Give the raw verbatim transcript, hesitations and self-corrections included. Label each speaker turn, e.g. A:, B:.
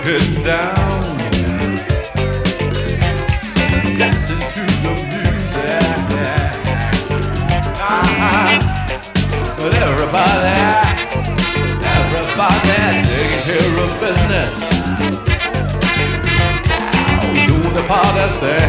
A: heading down, dancing to the music. Ah, but everybody, everybody taking care of business. Doing the part that's there.